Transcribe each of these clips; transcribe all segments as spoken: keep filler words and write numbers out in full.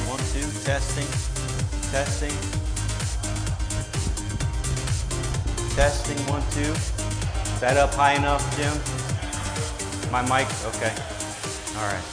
One, two, testing, testing, testing, one, two. Is that up high enough, Jim? My mic, okay. All right.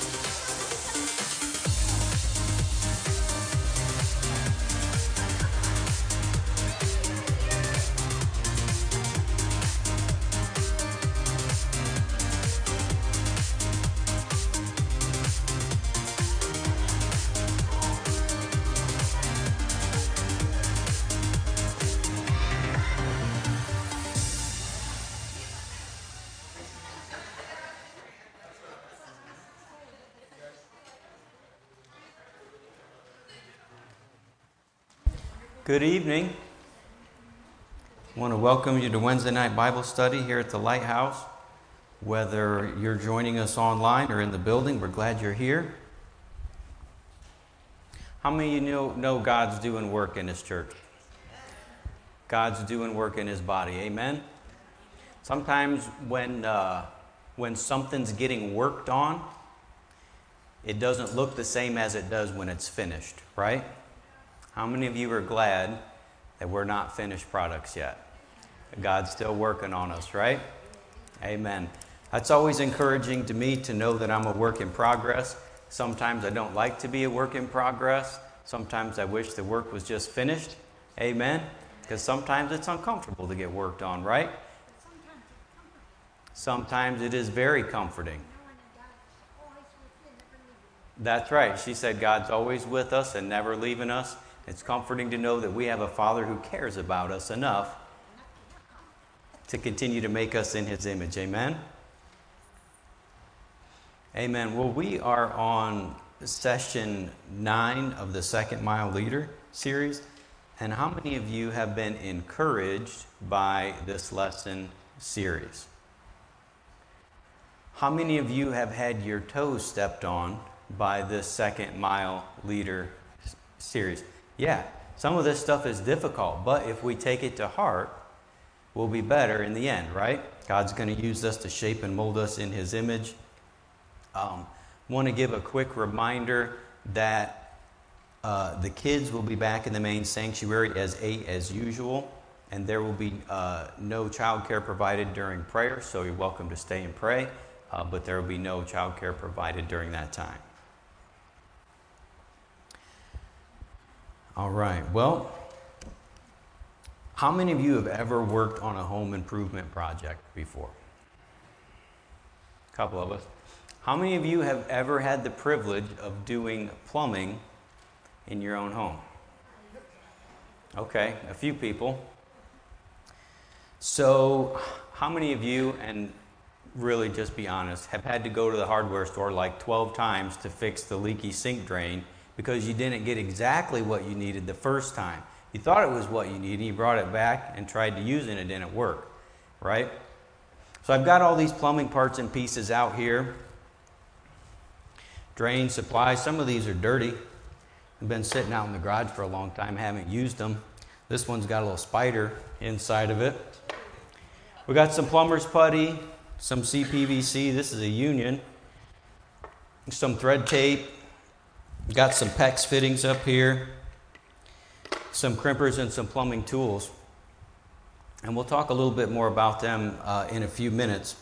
Good evening. I want to welcome you to Wednesday night Bible study here at the Lighthouse. Whether you're joining us online or in the building, we're glad you're here. How many of you know, know God's doing work in His church? God's doing work in His body. Amen? Sometimes when, uh, when something's getting worked on, it doesn't look the same as it does when it's finished, right? How many of you are glad that we're not finished products yet? God's still working on us, right? Amen. That's always encouraging to me to know that I'm a work in progress. Sometimes I don't like to be a work in progress. Sometimes I wish the work was just finished. Amen. Because sometimes it's uncomfortable to get worked on, right? Sometimes it is very comforting. That's right. She said God's always with us and never leaving us. It's comforting to know that we have a Father who cares about us enough to continue to make us in His image. Amen? Amen. Well, we are on session nine of the Second Mile Leader series. And how many of you have been encouraged by this lesson series? How many of you have had your toes stepped on by this Second Mile Leader series? Yeah, some of this stuff is difficult, but if we take it to heart, we'll be better in the end, right? God's going to use us to shape and mold us in His image. Um, want to give a quick reminder that uh, the kids will be back in the main sanctuary as eight as usual, and there will be uh, no child care provided during prayer, so you're welcome to stay and pray, uh, but there will be no child care provided during that time. All right, well, how many of you have ever worked on a home improvement project before? A couple of us. How many of you have ever had the privilege of doing plumbing in your own home? Okay, a few people. So, how many of you, and really just be honest, have had to go to the hardware store like twelve times to fix the leaky sink drain because you didn't get exactly what you needed the first time? You thought it was what you needed, you brought it back and tried to use it and it didn't work, right? So I've got all these plumbing parts and pieces out here. Drain supplies, some of these are dirty. I've been sitting out in the garage for a long time, haven't used them. This one's got a little spider inside of it. We got some plumber's putty, some C P V C, this is a union, some thread tape. Got some PEX fittings up here, some crimpers and some plumbing tools. And we'll talk a little bit more about them uh, in a few minutes.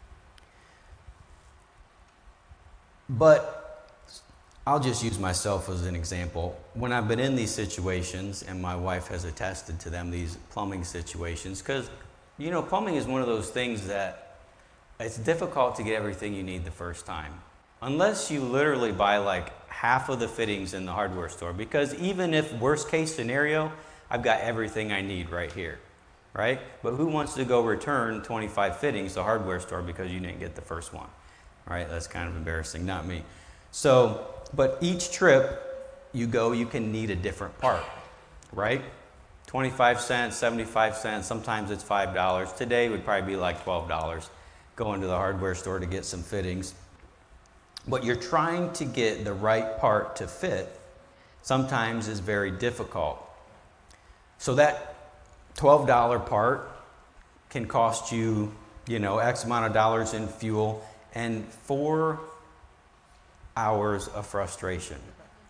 But I'll just use myself as an example. When I've been in these situations, and my wife has attested to them, these plumbing situations, because, you know, plumbing is one of those things that it's difficult to get everything you need the first time. Unless you literally buy like half of the fittings in the hardware store, because even if worst case scenario, I've got everything I need right here, right? But who wants to go return twenty-five fittings to the hardware store because you didn't get the first one, right? That's kind of embarrassing, not me. So, but each trip you go, you can need a different part, right? twenty-five cents, seventy-five cents, sometimes it's five dollars. Today would probably be like twelve dollars going to the hardware store to get some fittings. But you're trying to get the right part to fit sometimes is very difficult. So that twelve dollar part can cost you, you know, X amount of dollars in fuel and four hours of frustration.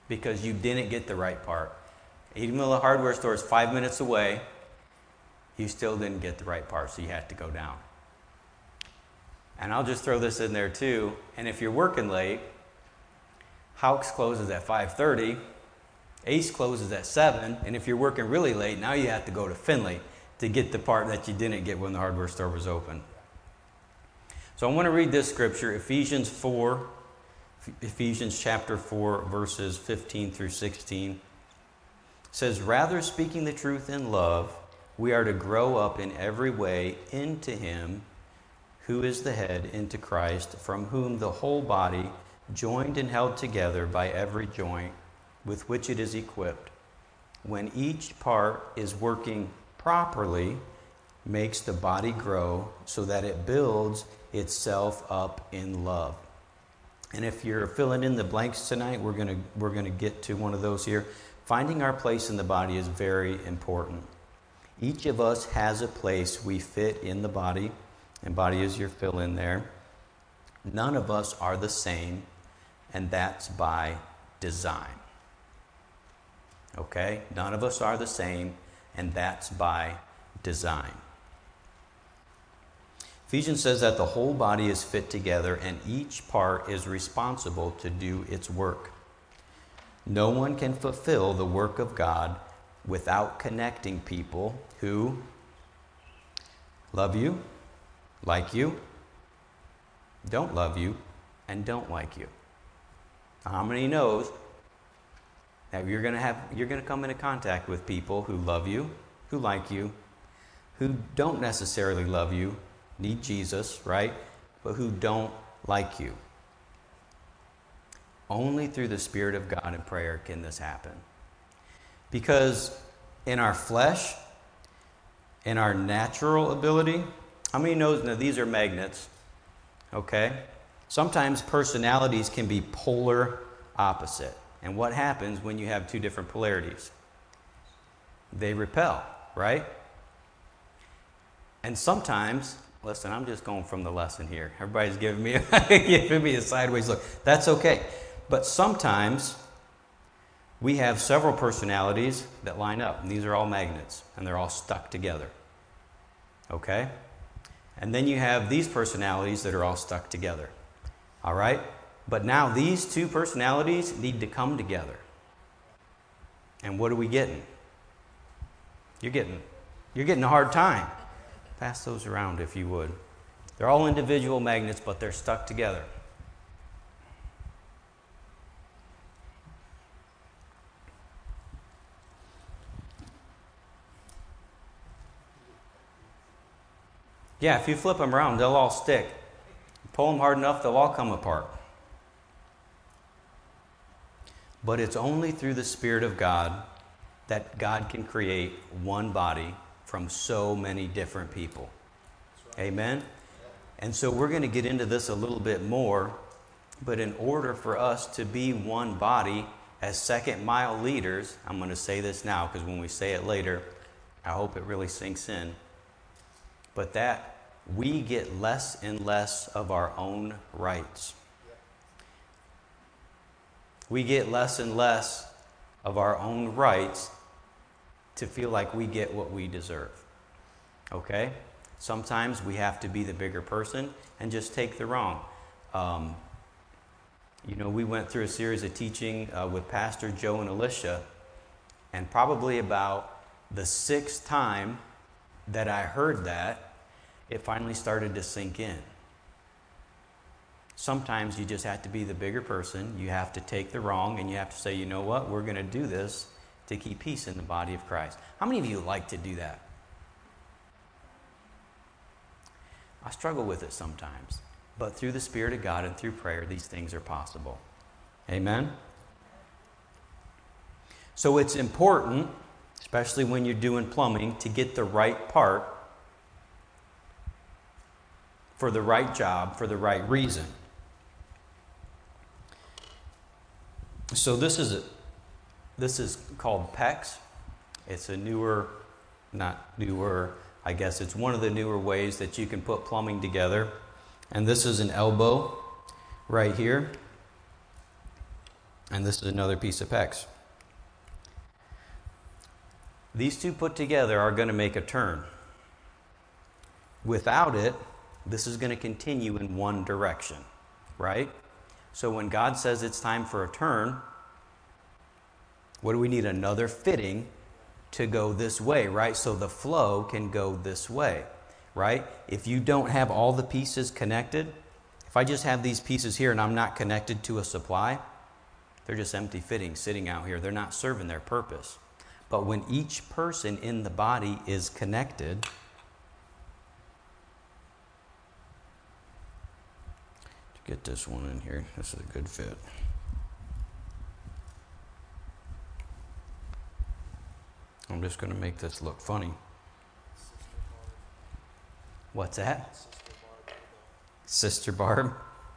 because you didn't get the right part. Even though the hardware store is five minutes away, you still didn't get the right part, so you had to go down. And I'll just throw this in there too. And if you're working late, Houck's closes at five thirty, Ace closes at seven, and if you're working really late, now you have to go to Finley to get the part that you didn't get when the hardware store was open. So I want to read this scripture, Ephesians four, Ephesians chapter four, verses fifteen through sixteen. It says, "Rather, speaking the truth in love, we are to grow up in every way into Him who is the head, into Christ, from whom the whole body, joined and held together by every joint with which it is equipped, when each part is working properly, makes the body grow so that it builds itself up in love." And if you're filling in the blanks tonight, we're going to we're going to get to one of those here. Finding our place in the body is very important. Each of us has a place we fit in the body, and body is your fill in there. None of us are the same, and that's by design. Okay? None of us are the same, and that's by design. Ephesians says that the whole body is fit together, and each part is responsible to do its work. No one can fulfill the work of God without connecting people who love you, like you, don't love you, and don't like you. How many knows that you're going to have you're going to come into contact with people who love you, who like you, who don't necessarily love you, need Jesus, right? But who don't like you. Only through the Spirit of God and prayer can this happen. Because in our flesh, in our natural ability, how many knows now these are magnets? Okay? Sometimes personalities can be polar opposite. And what happens when you have two different polarities? They repel, right? And sometimes, listen, I'm just going from the lesson here. Everybody's giving me a, giving me a sideways look. That's okay. But sometimes we have several personalities that line up. And these are all magnets. And they're all stuck together. Okay? And then you have these personalities that are all stuck together. All right? But now these two personalities need to come together. And what are we getting? You're getting, you're getting a hard time. Pass those around if you would. They're all individual magnets, but they're stuck together. Yeah, if you flip them around, they'll all stick. Pull them hard enough, they'll all come apart. But it's only through the Spirit of God that God can create one body from so many different people. Right. Amen? And so we're going to get into this a little bit more, but in order for us to be one body as second mile leaders, I'm going to say this now because when we say it later, I hope it really sinks in, but that we get less and less of our own rights. We get less and less of our own rights to feel like we get what we deserve. Okay? Sometimes we have to be the bigger person and just take the wrong. Um, you know, we went through a series of teaching uh, with Pastor Joe and Alicia, and probably about the sixth time that I heard that, it finally started to sink in. Sometimes you just have to be the bigger person. You have to take the wrong, and you have to say, you know what, we're going to do this to keep peace in the body of Christ. How many of you like to do that? I struggle with it sometimes. But through the Spirit of God and through prayer, these things are possible. Amen? So it's important, especially when you're doing plumbing, to get the right part for the right job, for the right reason. So this is a, this is called PEX. It's a newer, not newer, I guess it's one of the newer ways that you can put plumbing together. And this is an elbow right here. And this is another piece of PEX. These two put together are going to make a turn. Without it, this is going to continue in one direction, right? So when God says it's time for a turn, what do we need? Another fitting to go this way, right? So the flow can go this way, right? If you don't have all the pieces connected, if I just have these pieces here and I'm not connected to a supply, they're just empty fittings sitting out here. They're not serving their purpose. But when each person in the body is connected, to get this one in here, this is a good fit. I'm just going to make this look funny. What's that? Sister Barb.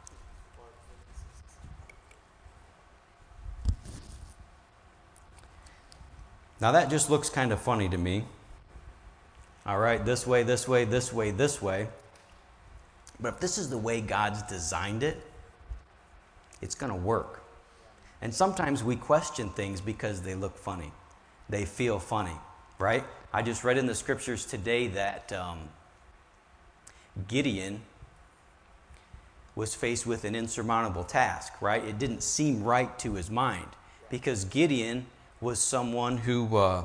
Now that just looks kind of funny to me. All right, this way, this way, this way, this way. But if this is the way God's designed it, it's going to work. And sometimes we question things because they look funny. They feel funny, right? I just read in the scriptures today that um, Gideon was faced with an insurmountable task, right? It didn't seem right to his mind because Gideon was someone who, uh,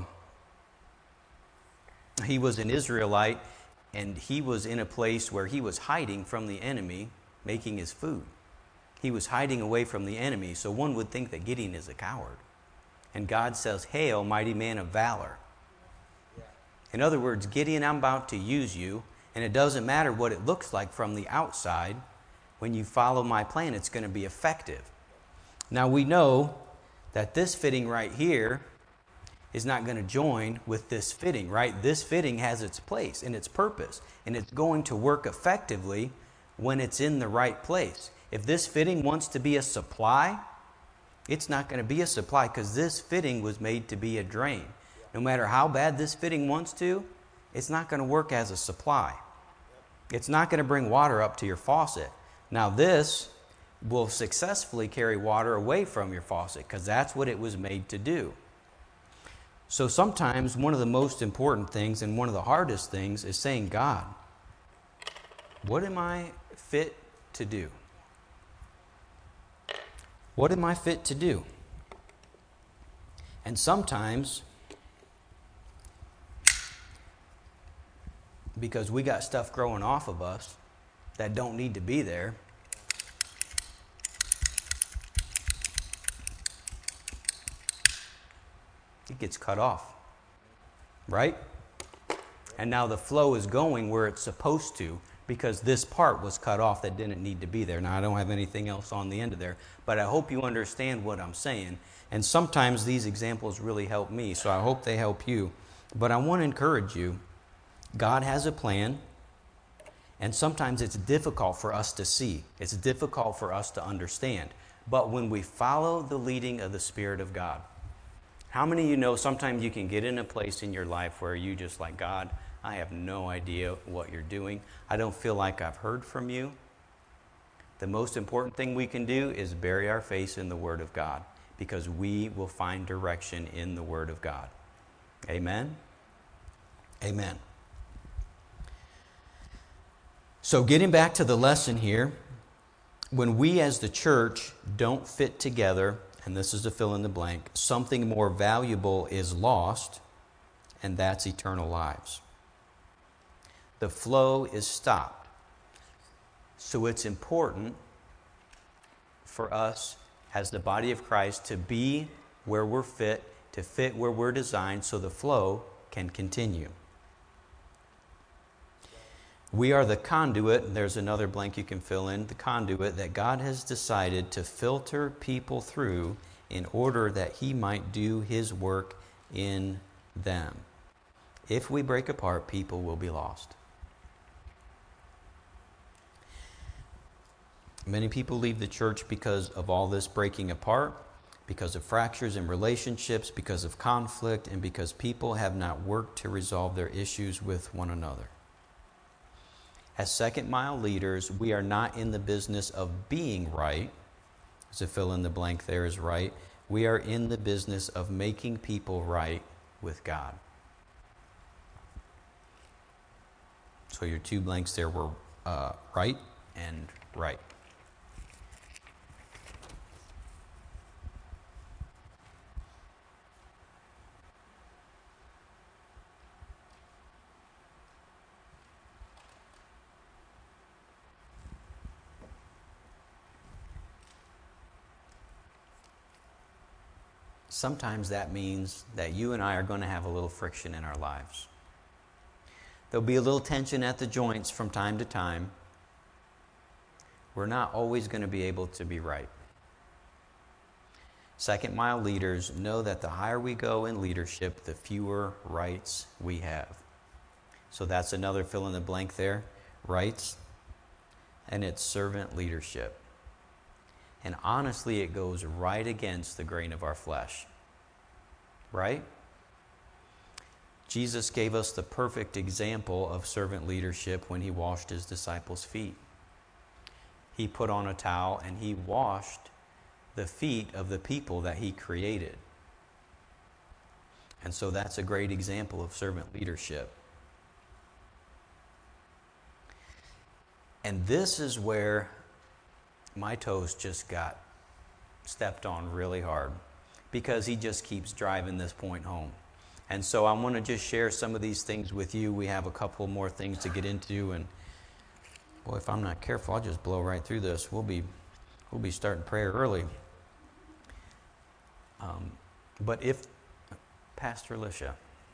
he was an Israelite, and he was in a place where he was hiding from the enemy, making his food. He was hiding away from the enemy, so one would think that Gideon is a coward. And God says, "Hail, mighty man of valor." In other words, Gideon, I'm about to use you, and it doesn't matter what it looks like from the outside. When you follow my plan, it's going to be effective. Now we know that this fitting right here is not going to join with this fitting, right? This fitting has its place and its purpose, and it's going to work effectively when it's in the right place. If this fitting wants to be a supply, it's not going to be a supply because this fitting was made to be a drain. No matter how bad this fitting wants to, it's not going to work as a supply. It's not going to bring water up to your faucet. Now this will successfully carry water away from your faucet because that's what it was made to do. So sometimes one of the most important things and one of the hardest things is saying, God, what am I fit to do? What am I fit to do? And sometimes, because we got stuff growing off of us that don't need to be there, it gets cut off, right? And now the flow is going where it's supposed to because this part was cut off that didn't need to be there. Now, I don't have anything else on the end of there, but I hope you understand what I'm saying. And sometimes these examples really help me, so I hope they help you. But I want to encourage you. God has a plan, and sometimes it's difficult for us to see. It's difficult for us to understand. But when we follow the leading of the Spirit of God, how many of you know sometimes you can get in a place in your life where you just like, God, I have no idea what you're doing. I don't feel like I've heard from you. The most important thing we can do is bury our face in the Word of God because we will find direction in the Word of God. Amen? Amen. So getting back to the lesson here, when we as the church don't fit together, and this is to fill in the blank, something more valuable is lost, and that's eternal lives. The flow is stopped. So it's important for us as the body of Christ to be where we're fit, to fit where we're designed so the flow can continue. We are the conduit, there's another blank you can fill in, the conduit that God has decided to filter people through in order that He might do His work in them. If we break apart, people will be lost. Many people leave the church because of all this breaking apart, because of fractures in relationships, because of conflict, and because people have not worked to resolve their issues with one another. As second mile leaders, we are not in the business of being right. So fill in the blank there is right. We are in the business of making people right with God. So your two blanks there were uh, right and right. Sometimes that means that you and I are going to have a little friction in our lives. There'll be a little tension at the joints from time to time. We're not always going to be able to be right. Second mile leaders know that the higher we go in leadership, the fewer rights we have. So that's another fill in the blank there, rights, and it's servant leadership. And honestly, it goes right against the grain of our flesh. Right? Jesus gave us the perfect example of servant leadership when he washed his disciples' feet. He put on a towel and he washed the feet of the people that he created. And so that's a great example of servant leadership. And this is where my toes just got stepped on really hard, because he just keeps driving this point home. And so I want to just share some of these things with you. We have a couple more things to get into, and boy, if I'm not careful, I'll just blow right through this. We'll be we'll be starting prayer early. Um, but if Pastor Alicia.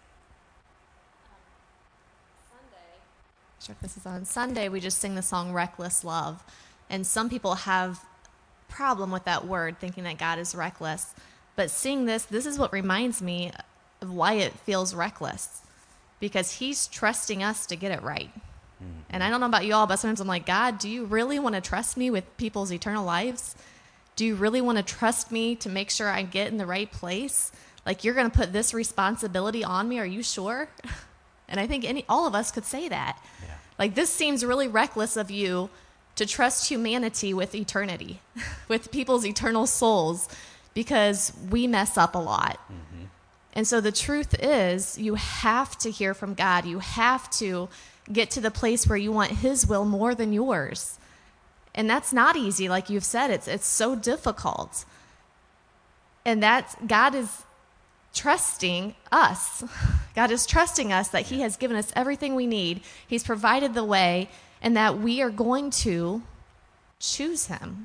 Sure, if this is on Sunday, we just sing the song Reckless Love. And some people have problem with that word, thinking that God is reckless. But seeing this, this is what reminds me of why it feels reckless. Because he's trusting us to get it right. Mm-hmm. And I don't know about you all, but sometimes I'm like, God, do you really want to trust me with people's eternal lives? Do you really want to trust me to make sure I get in the right place? Like, you're going to put this responsibility on me? Are you sure? And I think any all of us could say that. Yeah. Like, this seems really reckless of you to trust humanity with eternity, with people's eternal souls, because we mess up a lot. Mm-hmm. And so the truth is, you have to hear from God. You have to get to the place where you want his will more than yours. And that's not easy. Like you've said, it's it's so difficult. And that's, God is trusting us. God is trusting us that he has given us everything we need. He's provided the way, and that we are going to choose him.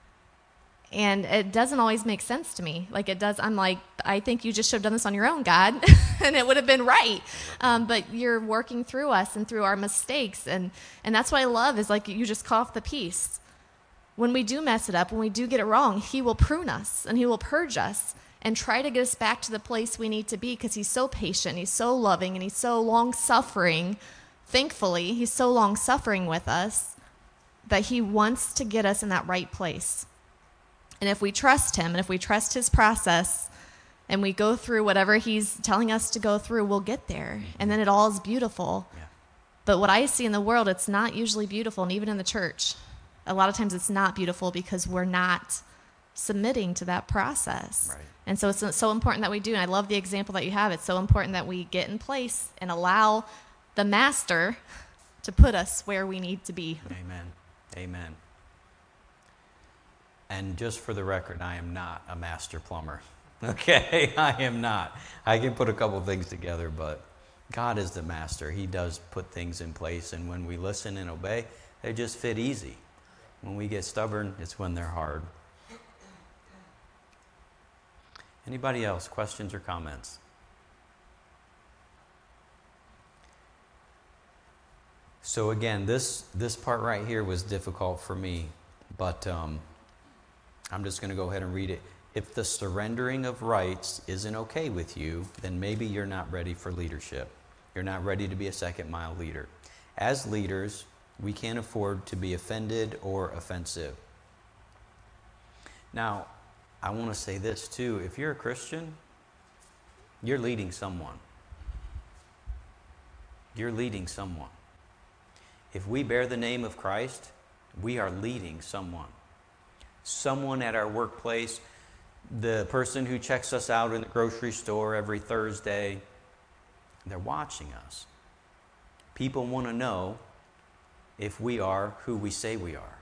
And it doesn't always make sense to me. Like it does, I'm like, I think you just should have done this on your own, God, and it would have been right. Um, but you're working through us and through our mistakes. And, and that's what I love is like you just cut off the piece. When we do mess it up, when we do get it wrong, he will prune us and he will purge us and try to get us back to the place we need to be, because he's so patient, he's so loving, and he's so long-suffering. Thankfully, he's so long-suffering with us that he wants to get us in that right place. And if we trust him, and if we trust his process, and we go through whatever he's telling us to go through, we'll get there. And then it all is beautiful. Yeah. But what I see in the world, it's not usually beautiful, and even in the church. A lot of times it's not beautiful because we're not submitting to that process. Right. And so it's so important that we do. And I love the example that you have. It's so important that we get in place and allow the master to put us where we need to be. Amen. Amen. And just for the record, I am not a master plumber. Okay? I am not. I can put a couple things together, but God is the master. He does put things in place, and when we listen and obey, they just fit easy. When we get stubborn, it's when they're hard. Anybody else? Questions or comments? So again, this this part right here was difficult for me, but um, I'm just going to go ahead and read it. If the surrendering of rights isn't okay with you, then maybe you're not ready for leadership. You're not ready to be a second mile leader. As leaders, we can't afford to be offended or offensive. Now, I want to say this too. If you're a Christian, you're leading someone. You're leading someone. If we bear the name of Christ, we are leading someone. someone at our workplace, the person who checks us out in the grocery store every Thursday. They're watching us. People want to know if we are who we say we are.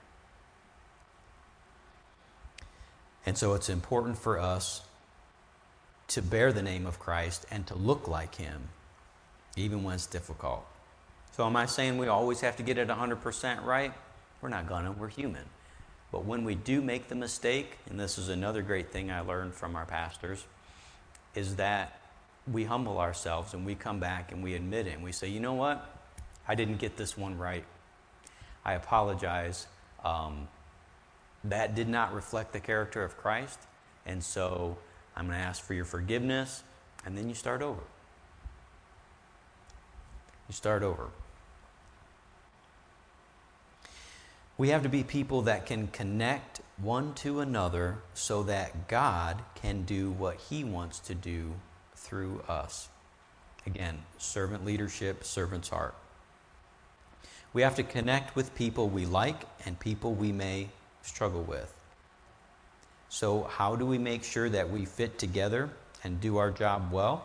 And so it's important for us to bear the name of Christ and to look like him, even when it's difficult. So am I saying we always have to get it one hundred percent right? We're not gonna, we're human. But when we do make the mistake, and this is another great thing I learned from our pastors, is that we humble ourselves and we come back and we admit it and we say, you know what? I didn't get this one right. I apologize. Um, that did not reflect the character of Christ. And so I'm going to ask for your forgiveness. And then you start over. You start over. We have to be people that can connect one to another so that God can do what he wants to do through us. Again, servant leadership, servant's heart. We have to connect with people we like and people we may struggle with. So how do we make sure that we fit together and do our job well?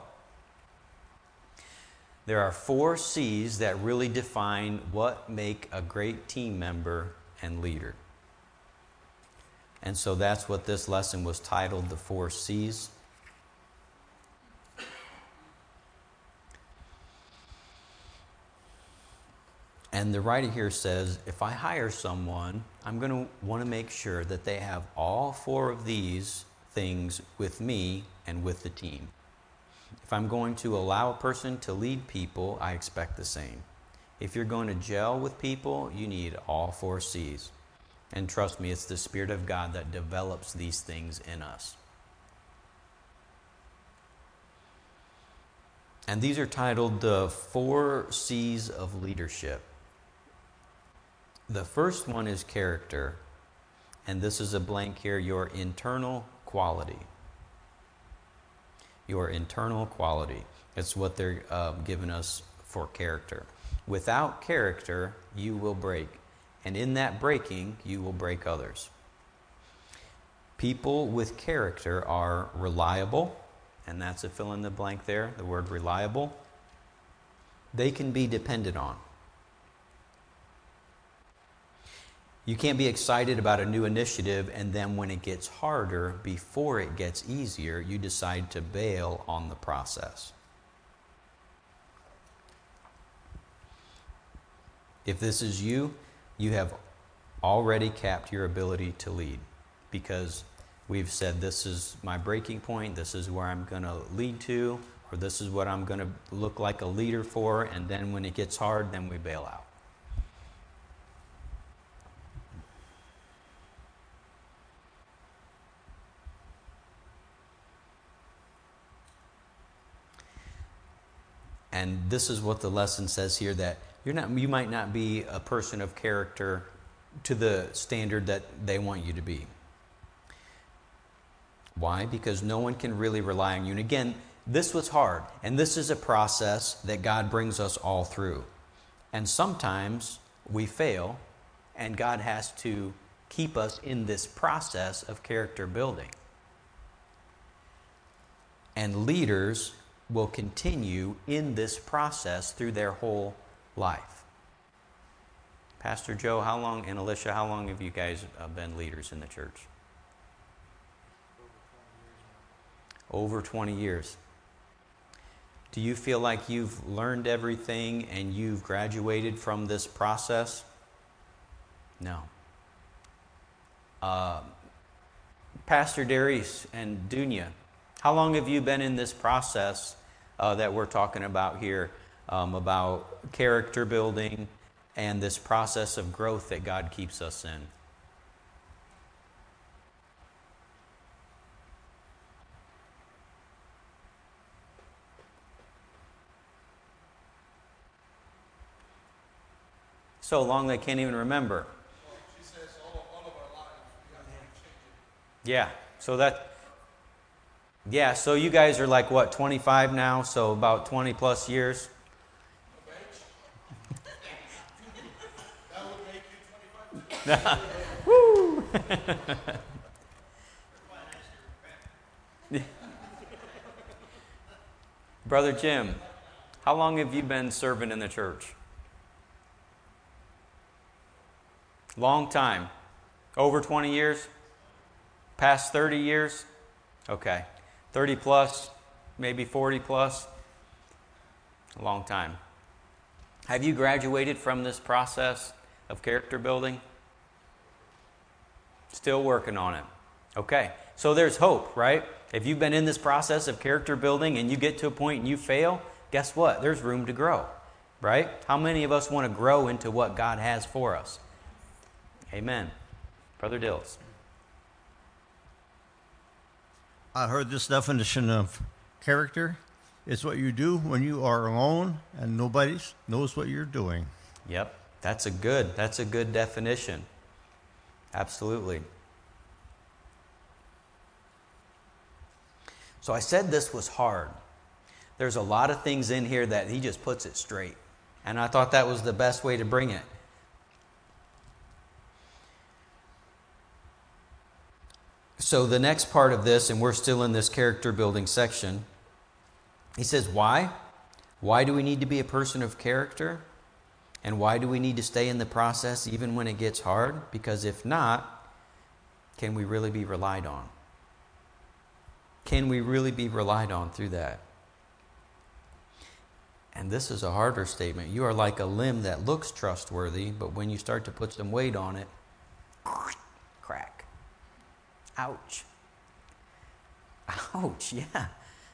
There are four C's that really define what make a great team member and leader. And so that's what this lesson was titled, The Four C's. And the writer here says, if I hire someone, I'm going to want to make sure that they have all four of these things with me and with the team. If I'm going to allow a person to lead people, I expect the same. If you're going to gel with people, you need all four C's. And trust me, it's the Spirit of God that develops these things in us. And these are titled the Four C's of Leadership. The first one is character, and this is a blank here, your internal quality. Your internal quality. It's what they're uh, giving us for character. Without character, you will break, and in that breaking, you will break others. People with character are reliable, and that's a fill in the blank there, the word reliable. They can be depended on. You can't be excited about a new initiative and then when it gets harder, before it gets easier, you decide to bail on the process. If this is you, you have already capped your ability to lead because we've said this is my breaking point, this is where I'm going to lead to, or this is what I'm going to look like a leader for, and then when it gets hard, then we bail out. And this is what the lesson says here, that you're not, you might not be a person of character to the standard that they want you to be. Why? Because no one can really rely on you. And again, this was hard. And this is a process that God brings us all through. And sometimes we fail, and God has to keep us in this process of character building. And leaders will continue in this process through their whole life. Pastor Joe, how long, and Alicia, how long have you guys uh, been leaders in the church? Over twenty years. Do you feel like you've learned everything and you've graduated from this process? No. Uh, Pastor Darius and Dunya, how long have you been in this process uh, that we're talking about here, um, about character building and this process of growth that God keeps us in? So long they can't even remember. Well, she says all, all of our lives we have to change it. Yeah, so that... Yeah, so you guys are like, what, twenty-five now? So about twenty plus years? That would make you twenty-five. Woo! Brother Jim, how long have you been serving in the church? Long time. Over twenty years? Past thirty years? Okay. thirty plus, maybe forty plus? A long time. Have you graduated from this process of character building? Still working on it. Okay. So there's hope, right? If you've been in this process of character building and you get to a point and you fail, guess what? There's room to grow, right? How many of us want to grow into what God has for us? Amen. Brother Dills. I heard this definition of character. It's what you do when you are alone and nobody knows what you're doing. Yep. That's a good, that's a good definition. Absolutely. So I said this was hard. There's a lot of things in here that he just puts it straight. And I thought that was the best way to bring it. So the next part of this, and we're still in this character building section, he says, why? Why do we need to be a person of character? And why do we need to stay in the process even when it gets hard? Because if not, can we really be relied on? Can we really be relied on through that? And this is a harder statement. You are like a limb that looks trustworthy, but when you start to put some weight on it, crack. Ouch. Ouch, yeah.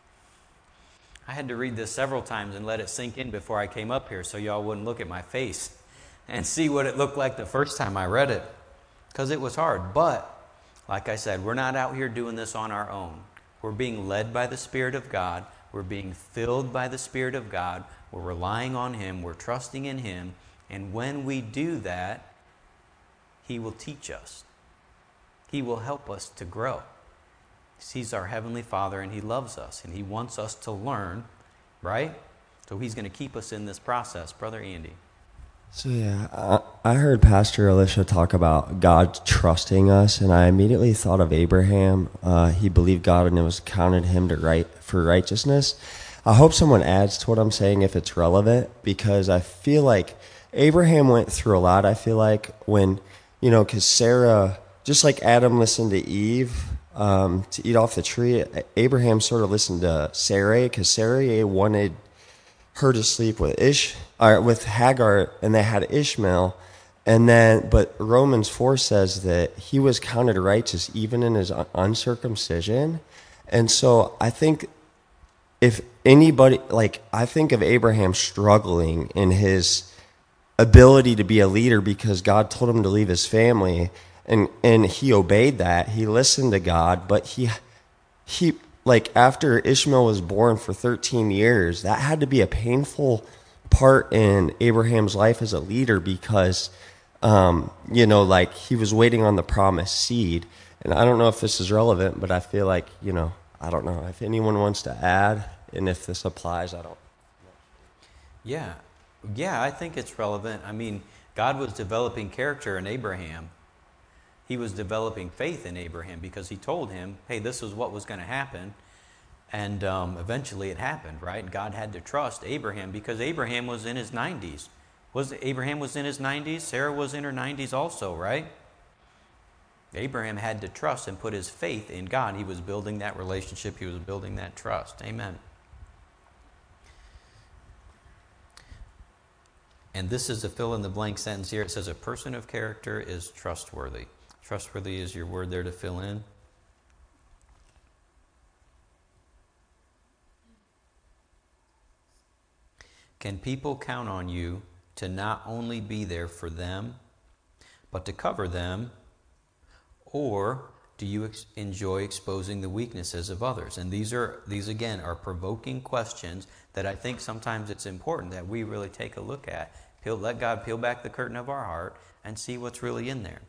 I had to read this several times and let it sink in before I came up here so y'all wouldn't look at my face and see what it looked like the first time I read it. Because it was hard. But, like I said, we're not out here doing this on our own. We're being led by the Spirit of God. We're being filled by the Spirit of God. We're relying on Him. We're trusting in Him. And when we do that, He will teach us. He will help us to grow. He's our Heavenly Father and He loves us and He wants us to learn, right? So He's going to keep us in this process. Brother Andy. So yeah, I, I heard Pastor Alicia talk about God trusting us, and I immediately thought of Abraham. Uh, he believed God and it was counted him to right for righteousness. I hope someone adds to what I'm saying if it's relevant, because I feel like Abraham went through a lot. I feel like when, you know, because Sarah, just like Adam listened to Eve um, to eat off the tree, Abraham sort of listened to Sarai, because Sarai wanted her to sleep with Ish or with Hagar, and they had Ishmael. And then, but Romans four says that he was counted righteous even in his uncircumcision. And so I think if anybody, like, I think of Abraham struggling in his ability to be a leader because God told him to leave his family, and, and he obeyed that. He listened to God, but he, he, like, after Ishmael was born for thirteen years, that had to be a painful part in Abraham's life as a leader because, um, you know, like, he was waiting on the promised seed. And I don't know if this is relevant, but I feel like, you know, I don't know if anyone wants to add, and if this applies, I don't. Yeah. Yeah, I think it's relevant. I mean, God was developing character in Abraham. He was developing faith in Abraham because He told him, hey, this is what was going to happen. And um, eventually it happened, right? God had to trust Abraham because Abraham was in his nineties. Was Abraham was in his nineties? Sarah was in her nineties also, right? Abraham had to trust and put his faith in God. He was building that relationship. He was building that trust. Amen. And this is a fill-in-the-blank sentence here. It says, a person of character is trustworthy. Trustworthy is your word there to fill in. Can people count on you to not only be there for them, but to cover them? Or do you ex- enjoy exposing the weaknesses of others? And these are, these again, are provoking questions that I think sometimes it's important that we really take a look at. Peel, let God peel back the curtain of our heart and see what's really in there.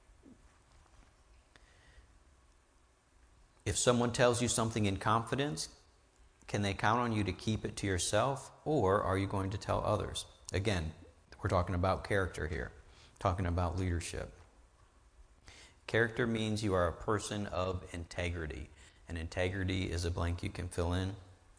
If someone tells you something in confidence, can they count on you to keep it to yourself, or are you going to tell others? Again, we're talking about character here, talking about leadership. Character means you are a person of integrity. And integrity is a blank you can fill in.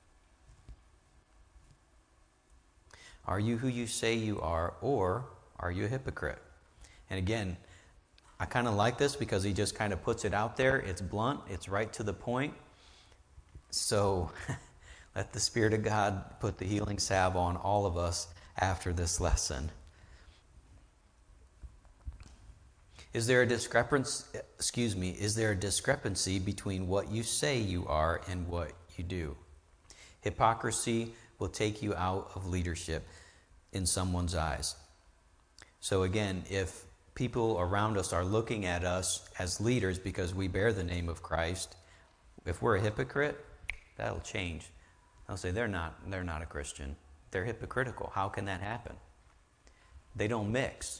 Are you who you say you are, or are you a hypocrite? And again, I kind of like this because he just kind of puts it out there. It's blunt. It's right to the point. So let the Spirit of God put the healing salve on all of us after this lesson. Is there a discrepancy, excuse me, is there a discrepancy between what you say you are and what you do? Hypocrisy will take you out of leadership in someone's eyes. So again, if people around us are looking at us as leaders because we bear the name of Christ, if we're a hypocrite, that'll change. They'll say they're not, they're not a Christian. They're hypocritical. How can that happen? They don't mix.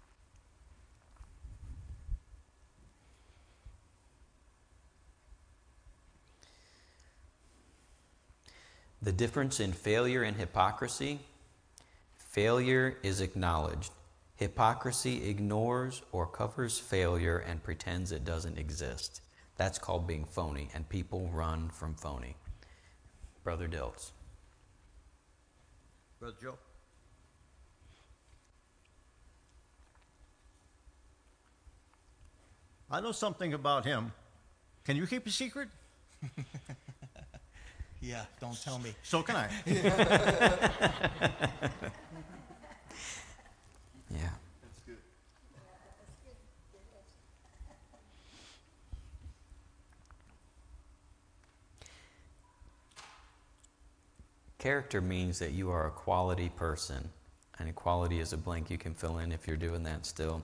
The difference in failure and hypocrisy: failure is acknowledged. Hypocrisy ignores or covers failure and pretends it doesn't exist. That's called being phony, and people run from phony. Brother Diltz. Brother Joe. I know something about him. Can you keep a secret? Yeah, don't tell me. So can I. Yeah. That's good. Character means that you are a quality person. And equality is a blank you can fill in if you're doing that still.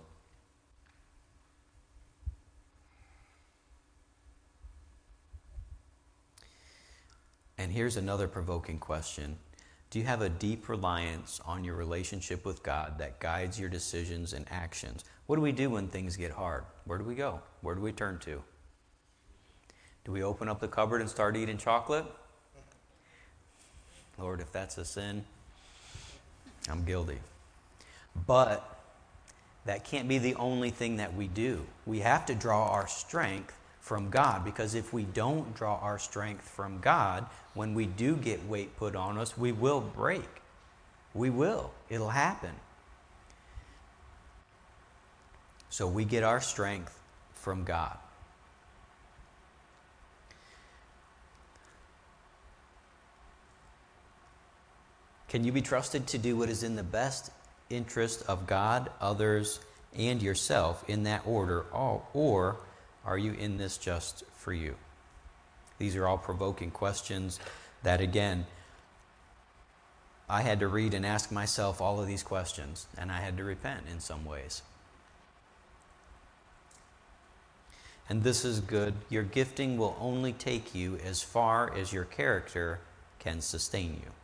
And here's another provoking question. Do you have a deep reliance on your relationship with God that guides your decisions and actions? What do we do when things get hard? Where do we go? Where do we turn to? Do we open up the cupboard and start eating chocolate? Lord, if that's a sin, I'm guilty. But that can't be the only thing that we do. We have to draw our strength from God, because if we don't draw our strength from God, when we do get weight put on us, we will break. We will. It'll happen. So we get our strength from God. Can you be trusted to do what is in the best interest of God, others, and yourself in that order, or are you in this just for you? These are all provoking questions that, again, I had to read and ask myself all of these questions, and I had to repent in some ways. And this is good. Your gifting will only take you as far as your character can sustain you.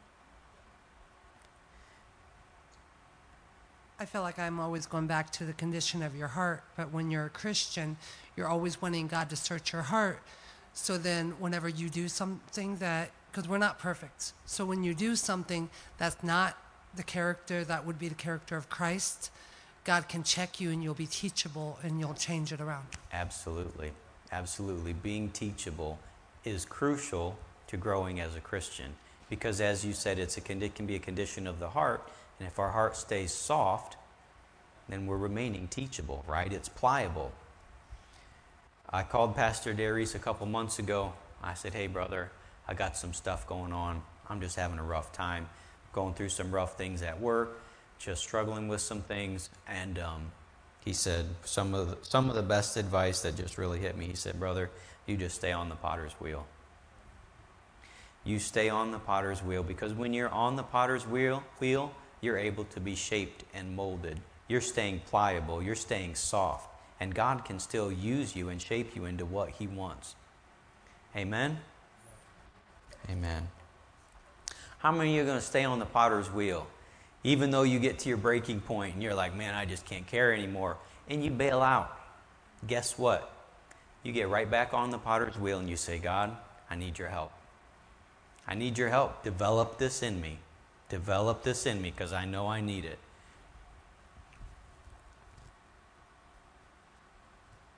I feel like I'm always going back to the condition of your heart, but when you're a Christian, you're always wanting God to search your heart. So then whenever you do something that, because we're not perfect, so when you do something that's not the character that would be the character of Christ, God can check you and you'll be teachable and you'll change it around. Absolutely. Absolutely. Being teachable is crucial to growing as a Christian, because as you said, it's a, it can be a condition of the heart. And if our heart stays soft, then we're remaining teachable, right? It's pliable. I called Pastor Darius a couple months ago. I said, hey, brother, I got some stuff going on. I'm just having a rough time, going through some rough things at work, just struggling with some things. And um, he said some of the, some of the best advice that just really hit me. He said, brother, you just stay on the potter's wheel. You stay on the potter's wheel, because when you're on the potter's wheel, wheel, you're able to be shaped and molded. You're staying pliable. You're staying soft. And God can still use you and shape you into what He wants. Amen? Amen. How many of you are going to stay on the potter's wheel? Even though you get to your breaking point and you're like, man, I just can't carry anymore. And you bail out. Guess what? You get right back on the potter's wheel and you say, God, I need your help. I need your help. Develop this in me. Develop this in me, because I know I need it.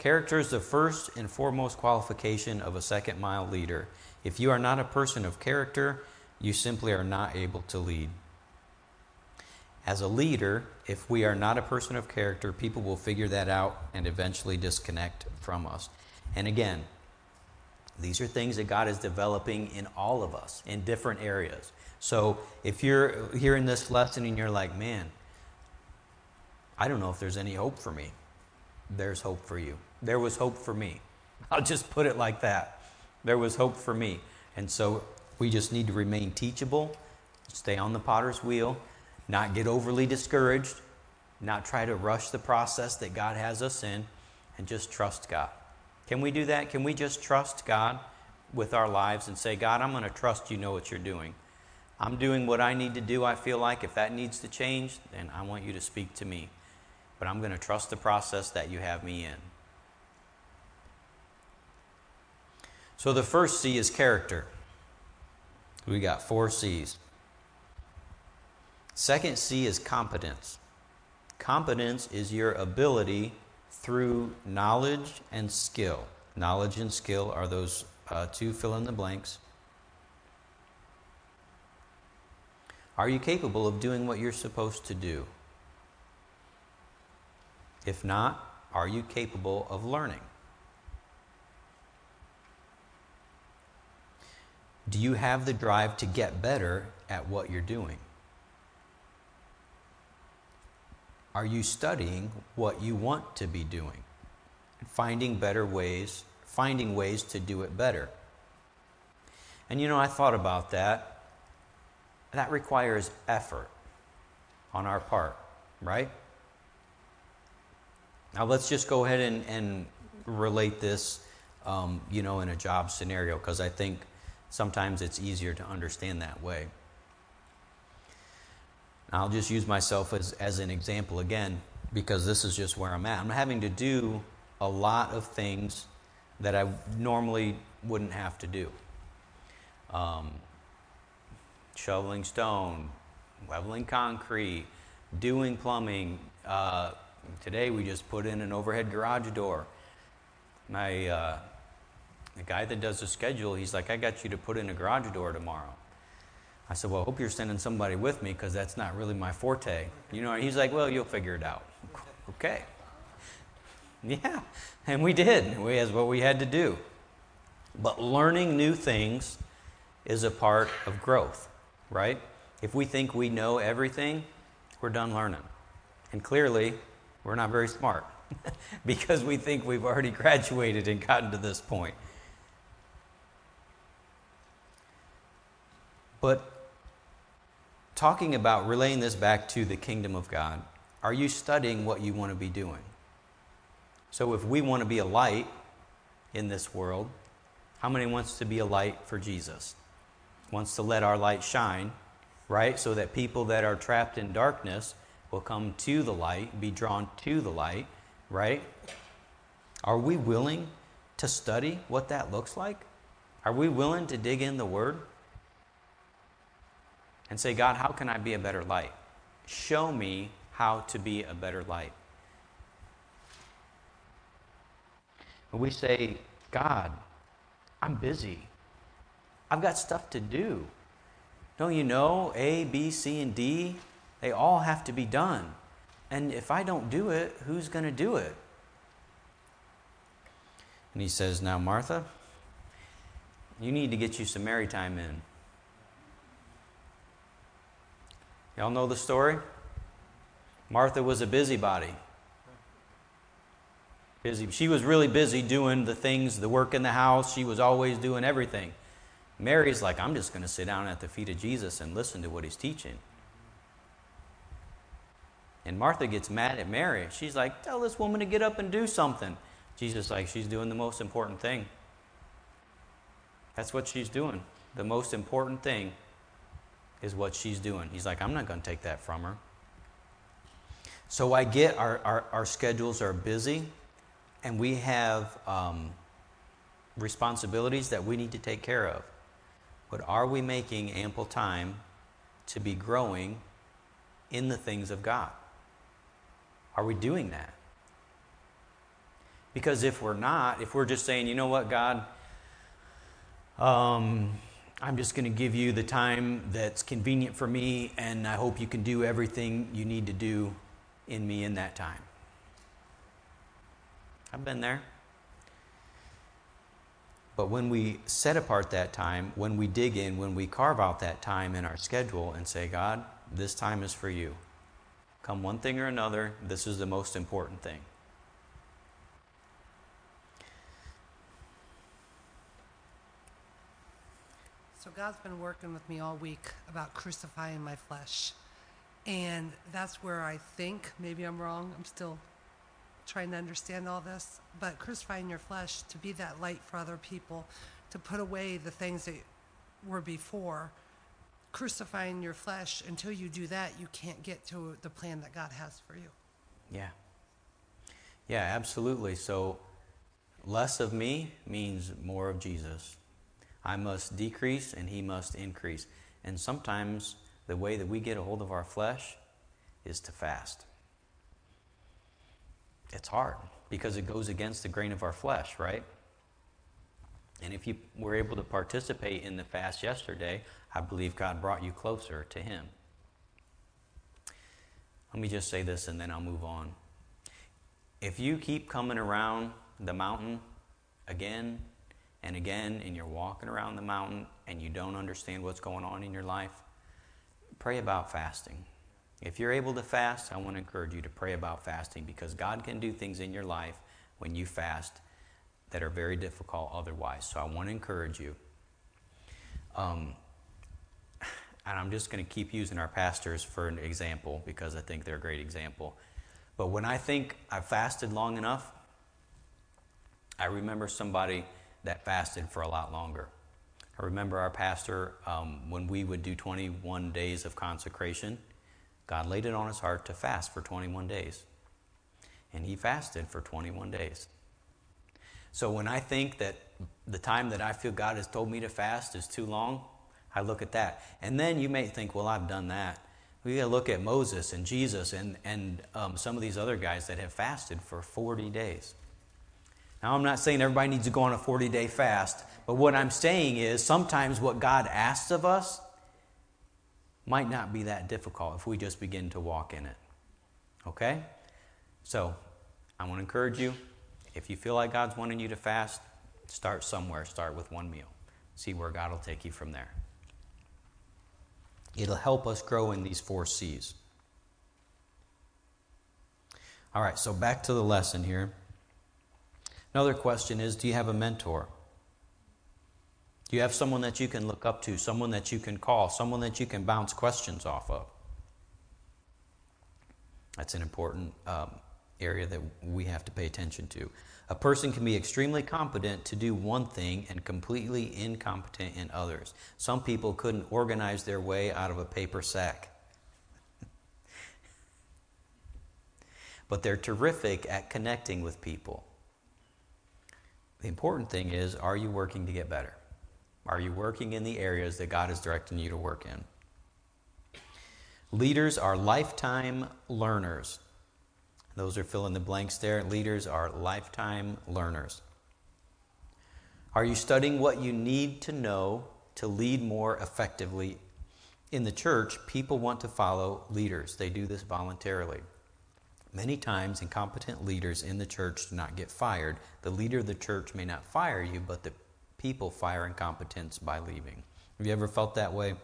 Character is the first and foremost qualification of a second mile leader. If you are not a person of character, you simply are not able to lead. As a leader, if we are not a person of character, people will figure that out and eventually disconnect from us. And again, these are things that God is developing in all of us in different areas. So if you're hearing this lesson and you're like, man, I don't know if there's any hope for me. There's hope for you. There was hope for me. I'll just put it like that. There was hope for me. And so we just need to remain teachable, stay on the potter's wheel, not get overly discouraged, not try to rush the process that God has us in, and just trust God. Can we do that? Can we just trust God with our lives and say, God, I'm going to trust you know what you're doing. I'm doing what I need to do, I feel like. If that needs to change, then I want you to speak to me. But I'm going to trust the process that you have me in. So the first C is character. We got four C's. Second C is competence. Competence is your ability through knowledge and skill. Knowledge and skill are those uh, two fill in the blanks. Are you capable of doing what you're supposed to do? If not, are you capable of learning? Do you have the drive to get better at what you're doing? Are you studying what you want to be doing? Finding better ways, finding ways to do it better. And you know, I thought about that. That requires effort on our part, right? Now let's just go ahead and, and relate this, um, you know, in a job scenario, because I think sometimes it's easier to understand that way. I'll just use myself as, as an example again, because this is just where I'm at. I'm having to do a lot of things that I normally wouldn't have to do. Um, shoveling stone, leveling concrete, doing plumbing. Uh, today we just put in an overhead garage door. My uh, the guy that does the schedule, he's like, I got you to put in a garage door tomorrow. I said, well, I hope you're sending somebody with me, because that's not really my forte. You know, he's like, well, you'll figure it out. Okay. Yeah, and we did. We That's what we had to do. But learning new things is a part of growth, right? If we think we know everything, we're done learning. And clearly, we're not very smart because we think we've already graduated and gotten to this point. But talking about relaying this back to the kingdom of God, are you studying what you want to be doing? So if we want to be a light in this world, how many wants to be a light for Jesus? Wants to let our light shine, right? So that people that are trapped in darkness will come to the light, be drawn to the light, right? Are we willing to study what that looks like? Are we willing to dig in the Word? And say, God, how can I be a better light? Show me how to be a better light. And we say, God, I'm busy. I've got stuff to do. Don't you know A, B, C, and D, they all have to be done. And if I don't do it, who's going to do it? And he says, now, Martha, you need to get you some Mary time in. Y'all know the story? Martha was a busybody. Busy. She was really busy doing the things, the work in the house. She was always doing everything. Mary's like, I'm just going to sit down at the feet of Jesus and listen to what he's teaching. And Martha gets mad at Mary. She's like, tell this woman to get up and do something. Jesus is like, she's doing the most important thing. That's what she's doing. The most important thing is what she's doing. He's like, I'm not going to take that from her. So I get our, our, our schedules are busy, and we have um, responsibilities that we need to take care of. But are we making ample time to be growing in the things of God? Are we doing that? Because if we're not, if we're just saying, you know what, God, um, I'm just going to give you the time that's convenient for me, and I hope you can do everything you need to do in me in that time. I've been there. But when we set apart that time, when we dig in, when we carve out that time in our schedule and say, God, this time is for you. Come one thing or another, this is the most important thing. So God's been working with me all week about crucifying my flesh. And that's where I think, maybe I'm wrong, I'm still trying to understand all this, but crucifying your flesh to be that light for other people, to put away the things that were before. Crucifying your flesh, until you do that, you can't get to the plan that God has for you. Yeah. Yeah, absolutely. So less of me means more of Jesus. I must decrease and he must increase. And sometimes the way that we get a hold of our flesh is to fast. It's hard because it goes against the grain of our flesh, right? And if you were able to participate in the fast yesterday, I believe God brought you closer to him. Let me just say this and then I'll move on. If you keep coming around the mountain again and again, and you're walking around the mountain and you don't understand what's going on in your life, pray about fasting. If you're able to fast, I want to encourage you to pray about fasting, because God can do things in your life when you fast that are very difficult otherwise. So I want to encourage you. Um, and I'm just going to keep using our pastors for an example because I think they're a great example. But when I think I've fasted long enough, I remember somebody that fasted for a lot longer. I remember our pastor, um, when we would do twenty-one days of consecration, God laid it on his heart to fast for twenty-one days. And he fasted for twenty-one days. So when I think that the time that I feel God has told me to fast is too long, I look at that. And then you may think, well, I've done that. We got to look at Moses and Jesus and, and um, some of these other guys that have fasted for forty days. Now, I'm not saying everybody needs to go on a forty-day fast, but what I'm saying is sometimes what God asks of us might not be that difficult if we just begin to walk in it. Okay? So, I want to encourage you, if you feel like God's wanting you to fast, start somewhere. Start with one meal. See where God will take you from there. It'll help us grow in these four C's. All right, so back to the lesson here. Another question is, do you have a mentor? Do you have someone that you can look up to, someone that you can call, someone that you can bounce questions off of? That's an important um, area that we have to pay attention to. A person can be extremely competent to do one thing and completely incompetent in others. Some people couldn't organize their way out of a paper sack. But they're terrific at connecting with people. The important thing is, are you working to get better? Are you working in the areas that God is directing you to work in? Leaders are lifetime learners. Those are fill in the blanks there. Leaders are lifetime learners. Are you studying what you need to know to lead more effectively? In the church, people want to follow leaders. They do this voluntarily. Many times, incompetent leaders in the church do not get fired. The leader of the church may not fire you, but the people fire incompetence by leaving. Have you ever felt that way?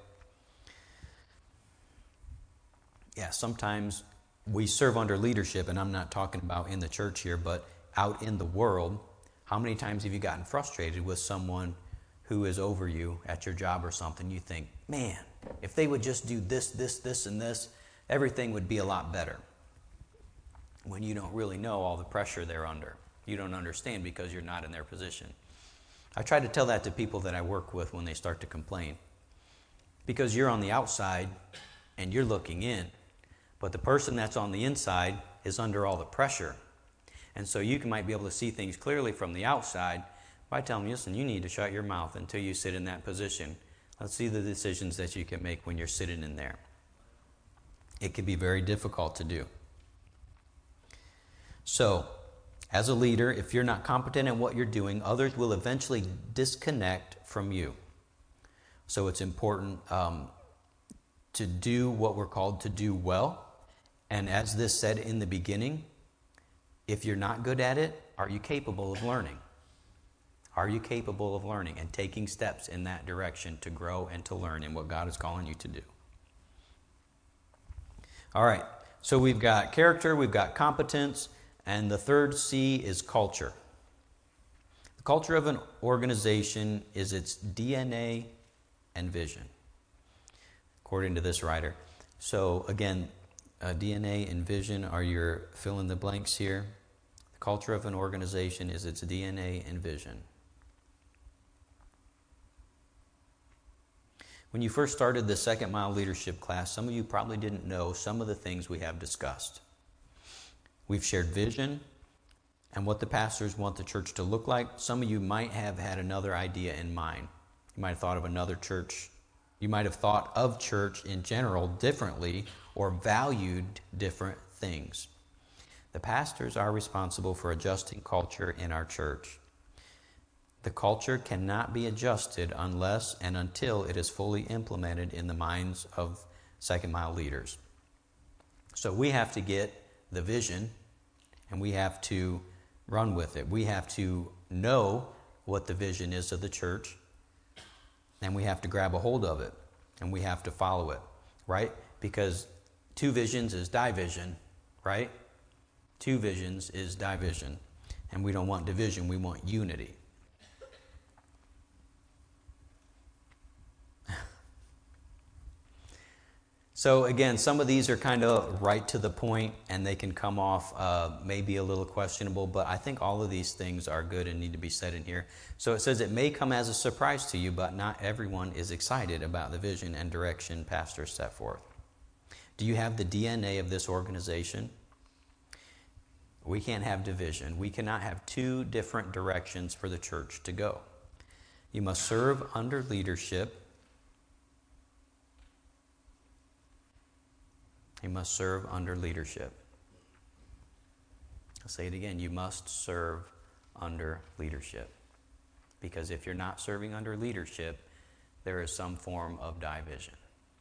Yeah, sometimes we serve under leadership, and I'm not talking about in the church here, but out in the world. How many times have you gotten frustrated with someone who is over you at your job or something? You think, man, if they would just do this, this, this, and this, everything would be a lot better. When you don't really know all the pressure they're under. You don't understand because you're not in their position. I try to tell that to people that I work with when they start to complain. Because you're on the outside and you're looking in. But the person that's on the inside is under all the pressure. And so you might be able to see things clearly from the outside by telling them, listen, you need to shut your mouth until you sit in that position. Let's see the decisions that you can make when you're sitting in there. It can be very difficult to do. So, As a leader, if you're not competent in what you're doing, others will eventually disconnect from you. So it's important um, to do what we're called to do well. And as this said in the beginning, if you're not good at it, are you capable of learning? Are you capable of learning and taking steps in that direction to grow and to learn in what God is calling you to do? All right, so we've got character, we've got competence, and the third C is culture. The culture of an organization is its D N A and vision, according to this writer. So again, uh, D N A and vision are your fill in the blanks here. The culture of an organization is its D N A and vision. When you first started the Second Mile Leadership class, some of you probably didn't know some of the things we have discussed. We've shared vision and what the pastors want the church to look like. Some of you might have had another idea in mind. You might have thought of another church. You might have thought of church in general differently or valued different things. The pastors are responsible for adjusting culture in our church. The culture cannot be adjusted unless and until it is fully implemented in the minds of Second Mile leaders. So we have to get the vision and we have to run with it. We have to know what the vision is of the church, and we have to grab a hold of it and we have to follow it, right? Because two visions is division, right? Two visions is division, and we don't want division, we want unity. So again, some of these are kind of right to the point, and they can come off uh, maybe a little questionable, but I think all of these things are good and need to be said in here. So it says it may come as a surprise to you, but not everyone is excited about the vision and direction pastors set forth. Do you have the D N A of this organization? We can't have division. We cannot have two different directions for the church to go. You must serve under leadership. You must serve under leadership. I'll say it again. You must serve under leadership. Because if you're not serving under leadership, there is some form of division.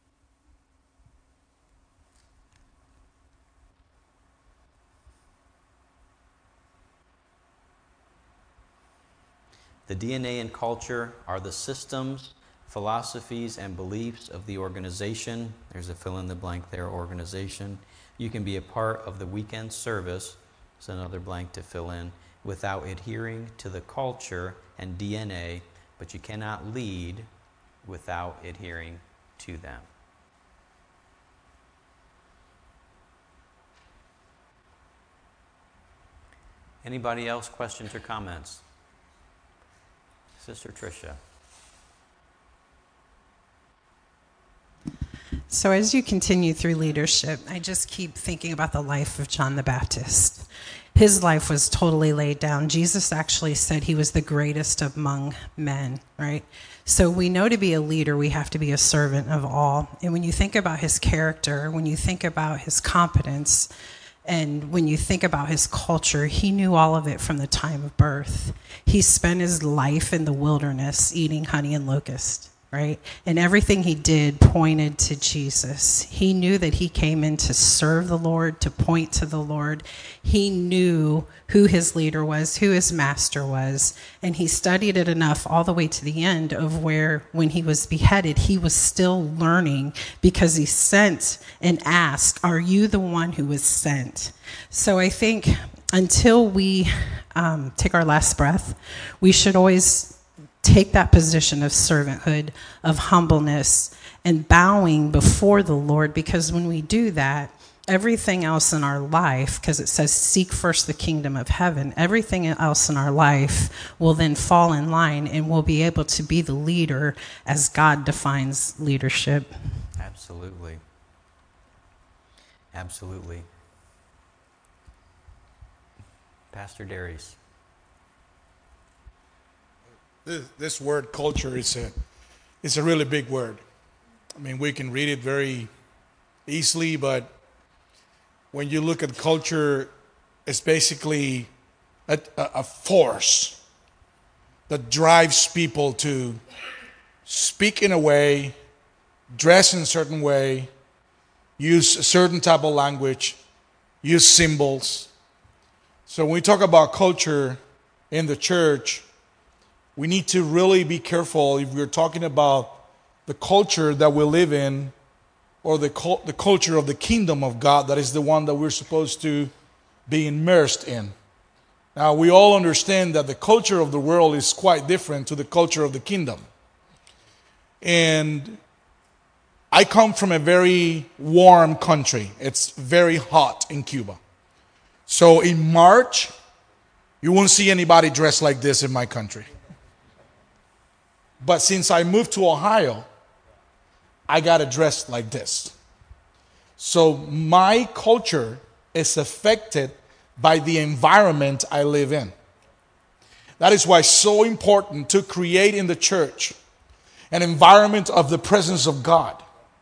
The D N A and culture are the systems, philosophies, and beliefs of the organization. There's a fill in the blank there, organization. You can be a part of the weekend service, there's another blank to fill in, without adhering to the culture and D N A, but you cannot lead without adhering to them. Anybody else, questions or comments? Sister Tricia. So as you continue through leadership, I just keep thinking about the life of John the Baptist. His life was totally laid down. Jesus actually said he was the greatest among men, right? So we know to be a leader, we have to be a servant of all. And when you think about his character, when you think about his competence, and when you think about his culture, he knew all of it from the time of birth. He spent his life in the wilderness eating honey and locusts, right? And everything he did pointed to Jesus. He knew that he came in to serve the Lord, to point to the Lord. He knew who his leader was, who his master was, and he studied it enough all the way to the end of where, when he was beheaded, he was still learning because he sent and asked, "Are you the one who was sent?" So I think until we um, take our last breath, we should always take that position of servanthood, of humbleness, and bowing before the Lord, because when we do that, everything else in our life, because it says seek first the kingdom of heaven, everything else in our life will then fall in line and we'll be able to be the leader as God defines leadership. Absolutely. Absolutely. Pastor Darius. This, this word culture is a, it's a really big word. I mean, we can read it very easily, but when you look at culture, it's basically a, a force that drives people to speak in a way, dress in a certain way, use a certain type of language, use symbols. So when we talk about culture in the church, we need to really be careful if we're talking about the culture that we live in, or the the culture of the kingdom of God, that is the one that we're supposed to be immersed in. Now, we all understand that the culture of the world is quite different to the culture of the kingdom. And I come from a very warm country. It's very hot in Cuba. So in March, you won't see anybody dressed like this in my country. But since I moved to Ohio, I got to dress like this. So my culture is affected by the environment I live in. That is why it's so important to create in the church an environment of the presence of God.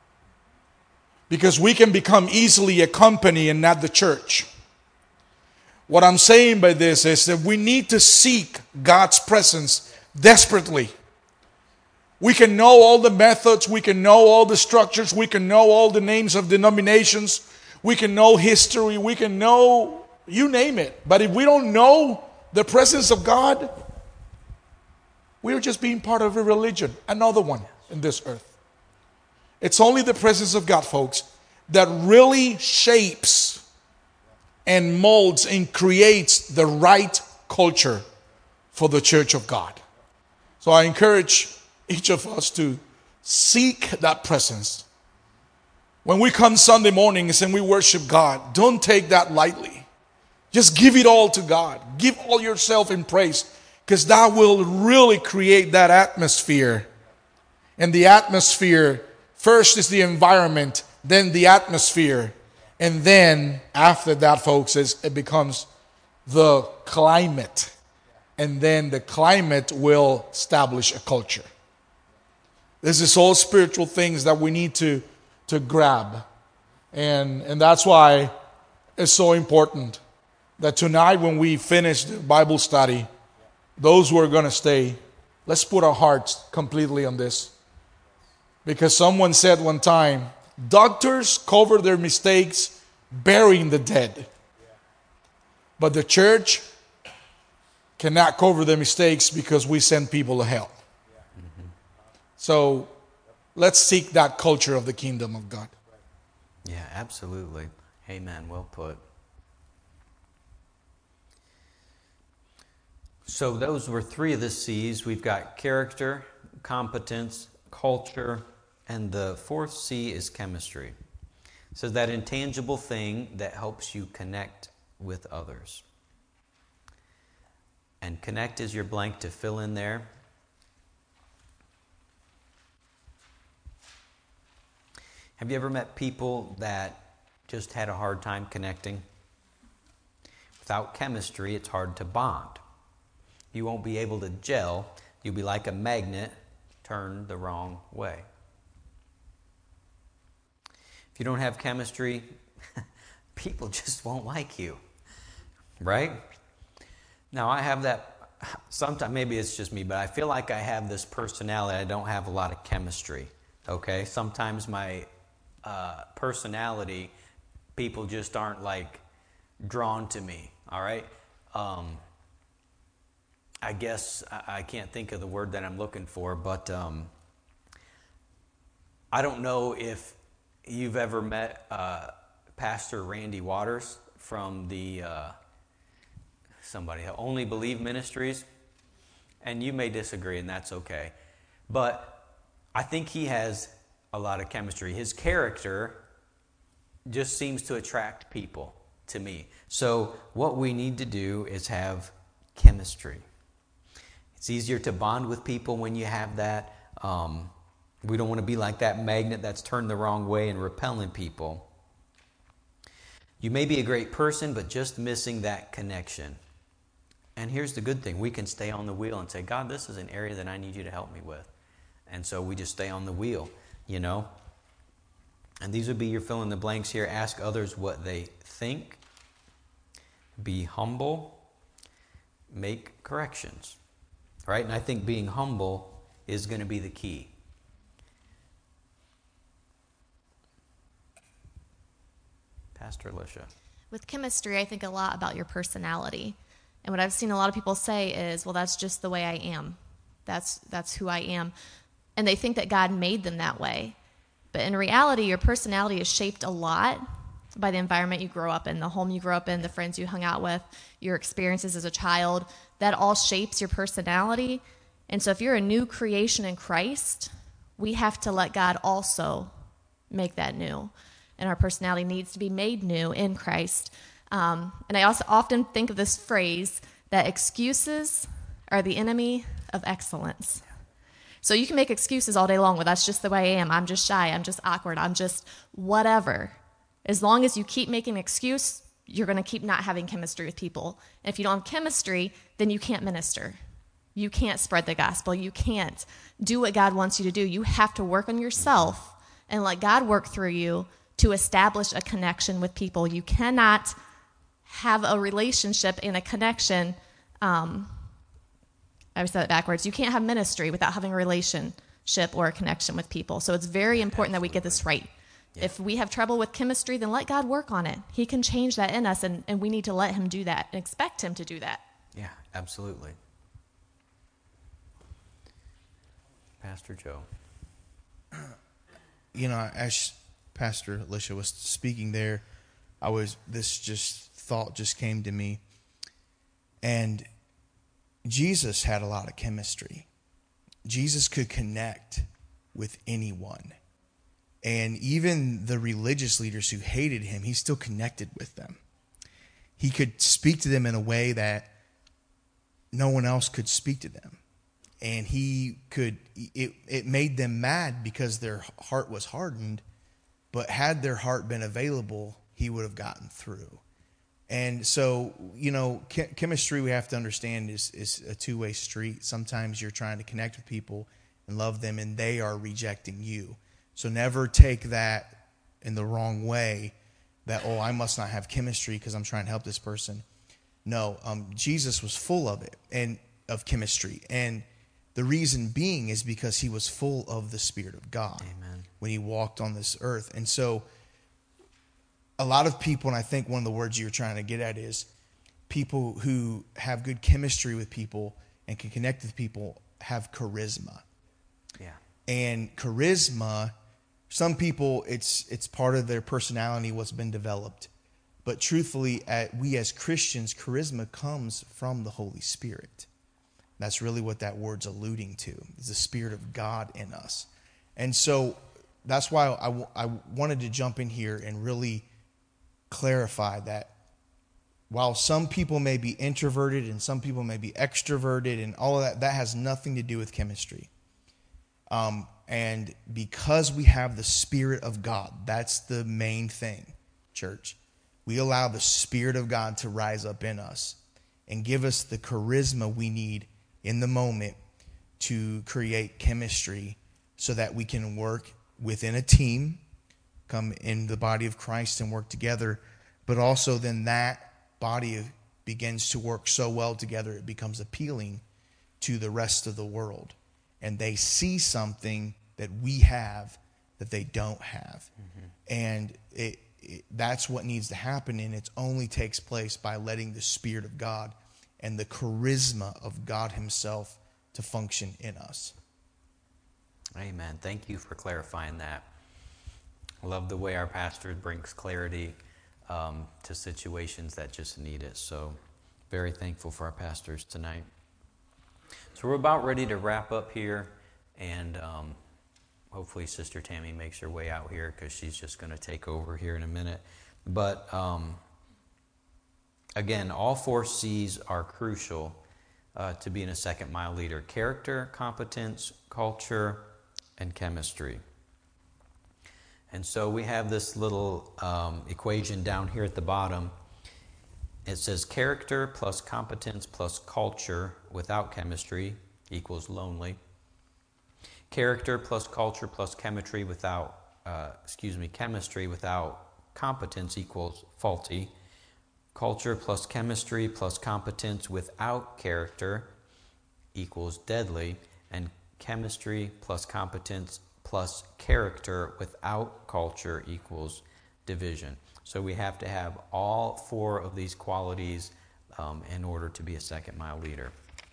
Because we can become easily a company and not the church. What I'm saying by this is that we need to seek God's presence desperately. We can know all the methods, we can know all the structures, we can know all the names of denominations, we can know history, we can know, you name it. But if we don't know the presence of God, we're just being part of a religion, another one in this earth. It's only the presence of God, folks, that really shapes and molds and creates the right culture for the church of God. So I encourage each of us to seek that presence. When we come Sunday mornings and we worship God, don't take that lightly. Just give it all to God. Give all yourself in praise, because that will really create that atmosphere. And the atmosphere, first is the environment, then the atmosphere, and then after that, folks, is it becomes the climate. And then the climate will establish a culture. This is all spiritual things that we need to, to grab. And, and that's why it's so important that tonight when we finish the Bible study, those who are going to stay, let's put our hearts completely on this. Because someone said one time, doctors cover their mistakes burying the dead. But the church cannot cover their mistakes because we send people to hell. So let's seek that culture of the kingdom of God. Yeah, absolutely. Amen. Well put. So those were three of the C's. We've got character, competence, culture, and the fourth C is chemistry. So that intangible thing that helps you connect with others. And connect is your blank to fill in there. Have you ever met people that just had a hard time connecting? Without chemistry, it's hard to bond. You won't be able to gel. You'll be like a magnet turned the wrong way. If you don't have chemistry, people just won't like you, right? Now, I have that, sometimes, maybe it's just me, but I feel like I have this personality. I don't have a lot of chemistry, okay? Sometimes my uh, personality, people just aren't like drawn to me, all right? Um, I guess I can't think of the word that I'm looking for, but um, I don't know if you've ever met uh, Pastor Randy Waters from the uh, somebody Only Believe Ministries, and you may disagree, and that's okay. But I think he has a lot of chemistry. His character just seems to attract people to me. So what we need to do is have chemistry. It's easier to bond with people when you have that. Um, we don't want to be like that magnet that's turned the wrong way and repelling people. You may be a great person, but just missing that connection. And here's the good thing. We can stay on the wheel and say, God, this is an area that I need you to help me with. And so we just stay on the wheel, you know. And these would be your fill in the blanks here. Ask others what they think. Be humble. make corrections, right? And I think being humble is going to be the key. Pastor Alicia. With chemistry, I think a lot about your personality. And what I've seen a lot of people say is, well, that's just the way I am. That's that's who I am. And they think that God made them that way. But in reality, your personality is shaped a lot by the environment you grow up in, the home you grew up in, the friends you hung out with, your experiences as a child. That all shapes your personality. And so if you're a new creation in Christ, we have to let God also make that new. And our personality needs to be made new in Christ. Um, and I also often think of this phrase that excuses are the enemy of excellence. So you can make excuses all day long. Well, that's just the way I am. I'm just shy. I'm just awkward. I'm just whatever. As long as you keep making an excuse, you're going to keep not having chemistry with people. And if you don't have chemistry, then you can't minister. You can't spread the gospel. You can't do what God wants you to do. You have to work on yourself and let God work through you to establish a connection with people. You cannot have a relationship and a connection. Um, I said it backwards. You can't have ministry without having a relationship or a connection with people. So it's very important that we get this right. Yeah. If we have trouble with chemistry, then let God work on it. He can change that in us, and, and we need to let him do that and expect him to do that. Yeah, absolutely. Pastor Joe. You know, as Pastor Alicia was speaking there, I was, this just thought just came to me. And Jesus had a lot of chemistry. Jesus could connect with anyone. And even the religious leaders who hated him, he still connected with them. He could speak to them in a way that no one else could speak to them. And he could, it, it made them mad because their heart was hardened. But had their heart been available, he would have gotten through. And so, you know, che- chemistry, we have to understand, is, is a two-way street. Sometimes you're trying to connect with people and love them, and they are rejecting you. So never take that in the wrong way, that, oh, I must not have chemistry because I'm trying to help this person. No, um, Jesus was full of it, and of chemistry. And the reason being is because he was full of the Spirit of God. Amen. When he walked on this earth. And so a lot of people, and I think one of the words you're trying to get at is people who have good chemistry with people and can connect with people have charisma. Yeah. And charisma, some people, it's it's part of their personality, what's been developed. But truthfully, at, we as Christians, charisma comes from the Holy Spirit. That's really what that word's alluding to, is the Spirit of God in us. And so that's why I, I wanted to jump in here and really clarify that while some people may be introverted and some people may be extroverted and all of that, that has nothing to do with chemistry. Um, and because we have the Spirit of God, that's the main thing, church. We allow the Spirit of God to rise up in us and give us the charisma we need in the moment to create chemistry so that we can work within a team, come in the body of Christ and work together, but also then that body begins to work so well together it becomes appealing to the rest of the world. And they see something that we have that they don't have. Mm-hmm. And it, it, that's what needs to happen, and it only takes place by letting the Spirit of God and the charisma of God himself to function in us. Amen. Thank you for clarifying that. I love the way our pastor brings clarity um, to situations that just need it. So very thankful for our pastors tonight. So we're about ready to wrap up here, and um, hopefully Sister Tammy makes her way out here because she's just going to take over here in a minute. But um, again, all four C's are crucial uh, to being a second mile leader: character, competence, culture, and chemistry. And so we have this little um, equation down here at the bottom. It says character plus competence plus culture without chemistry equals lonely. Character plus culture plus chemistry without, uh, excuse me, chemistry without competence equals faulty. Culture plus chemistry plus competence without character equals deadly, and chemistry plus competence plus character without culture equals division. So we have to have all four of these qualities um, in order to be a second mile leader.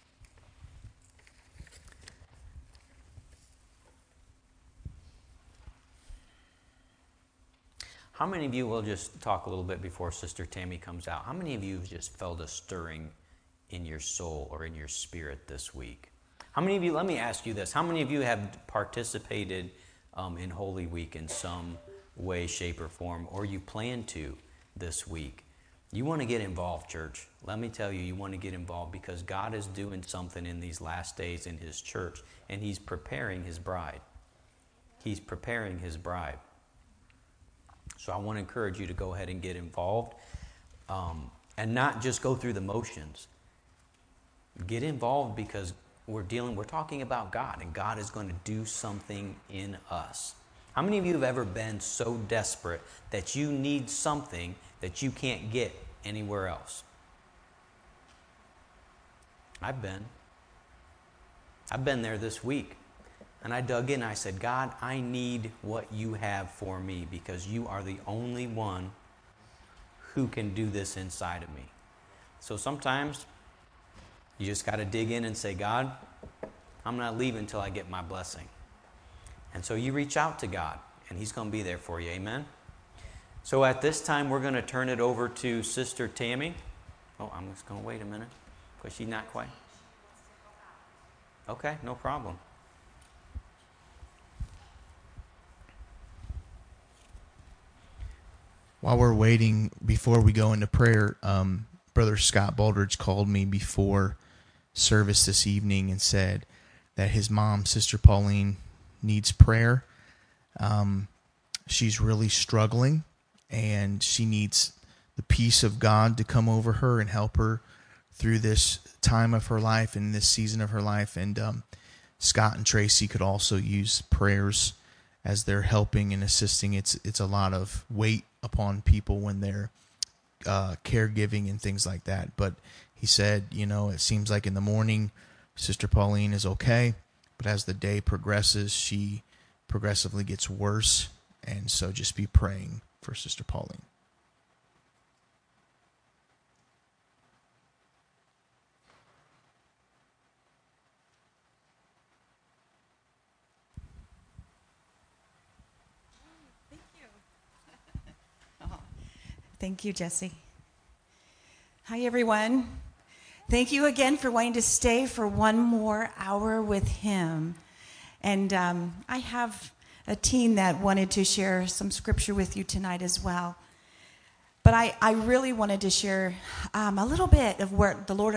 How many of you, will just talk a little bit before Sister Tammy comes out, how many of you have just felt a stirring in your soul or in your spirit this week? How many of you, let me ask you this, how many of you have participated um, in Holy Week in some way, shape, or form, or you plan to this week? You want to get involved, church. Let me tell you, you want to get involved because God is doing something in these last days in His church, and He's preparing His bride. He's preparing His bride. So I want to encourage you to go ahead and get involved um, and not just go through the motions. Get involved because we're dealing, we're talking about God, and God is going to do something in us. How many of you have ever been so desperate that you need something that you can't get anywhere else? I've been. I've been there this week. And I dug in and I said, God, I need what you have for me because you are the only one who can do this inside of me. So sometimes you just got to dig in and say, God, I'm not leaving until I get my blessing. And so you reach out to God, and He's going to be there for you. Amen? So at this time, we're going to turn it over to Sister Tammy. Oh, I'm just going to wait a minute because she's not quite. Okay, no problem. While we're waiting, before we go into prayer, um, Brother Scott Baldridge called me before service this evening and said that his mom, Sister Pauline, needs prayer. Um, she's really struggling, and she needs the peace of God to come over her and help her through this time of her life and this season of her life. And um, Scott and Tracy could also use prayers as they're helping and assisting. It's it's a lot of weight upon people when they're uh, caregiving and things like that. But he said, you know, it seems like in the morning, Sister Pauline is okay, but as the day progresses, she progressively gets worse. And so just be praying for Sister Pauline. Thank you, Jesse. Hi, everyone. Thank you again for wanting to stay for one more hour with him. And um, I have a teen that wanted to share some scripture with you tonight as well. But I, I really wanted to share um, a little bit of where the Lord